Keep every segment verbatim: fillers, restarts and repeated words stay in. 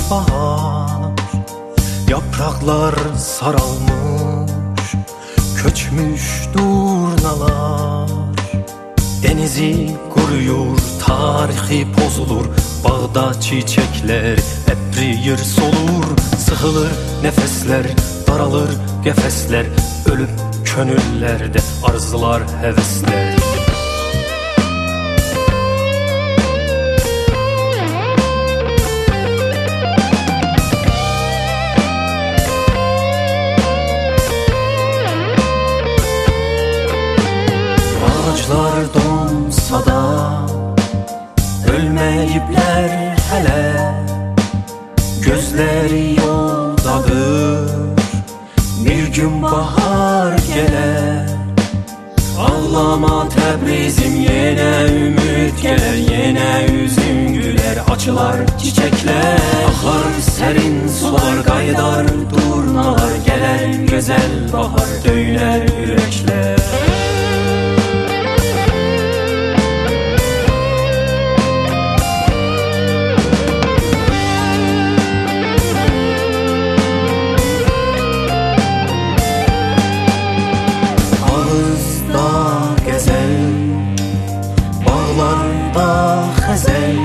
bahar. Yapraklar saralmış, köçmüş durnalar. Denizi kuruyor, tarihi bozulur. Bağda çiçekler ebriyir solur. Sıkılır nefesler, daralır gefesler. Ölüp könüllerde arzular, hevesler. Ağaçlar donsa da ölmeyipler hele. Gözleri yoldadır, bir gün bahar gelir. Ağlama Təbrizim, yine ümit gelir. Yine üzüm güler, açılar çiçekler. Akar serin sular, qaydar durnalar. Gelir güzel bahar, döyler yürekler. Bağlarda xəzəl,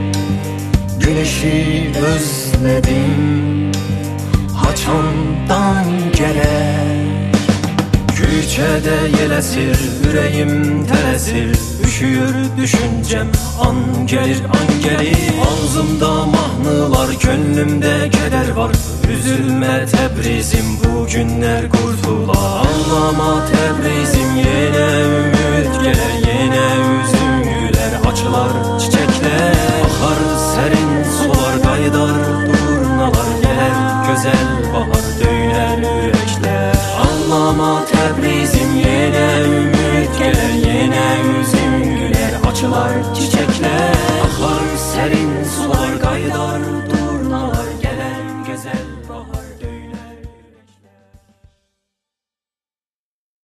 güneşi özledim. Haçandan gələr, küçədə yeləsir, ürəyim tələsir. Üşüyür düşüncəm, an gəlir, an gəlir. Ağzımda mahnılar, könlümdə kədər var. Üzülmə Təbrizim, bu günlər qurtular. Ağlama Təbrizim, yenə ümid gələr. Yenə üzüm gülər, açılar çiçekler. Akar serin sular, qaydar durnalar. Gələr gözəl bahar, döylər yürekler. Ağlama Təbrizim, yenə ümid gələr. Yenə üzüm gülər, açılar çiçekler. Akar serin sular, qaydar